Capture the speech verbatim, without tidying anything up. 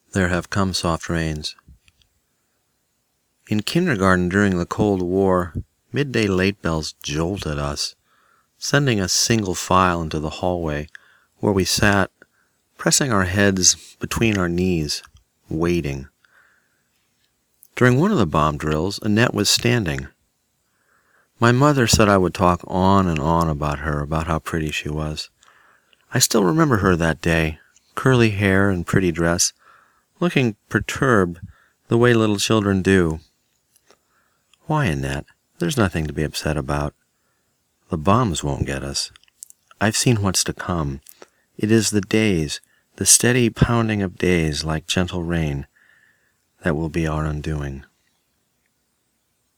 There have come soft rains. In kindergarten during the Cold War, midday late bells jolted us, sending us single file into the hallway where we sat, pressing our heads between our knees, waiting. During one of the bomb drills, Annette was standing. My mother said I would talk on and on about her, about how pretty she was. I still remember her that day, curly hair and pretty dress, looking perturbed the way little children do. Why, Annette? There's nothing to be upset about. The bombs won't get us. I've seen what's to come. It is the days, the steady pounding of days like gentle rain, that will be our undoing.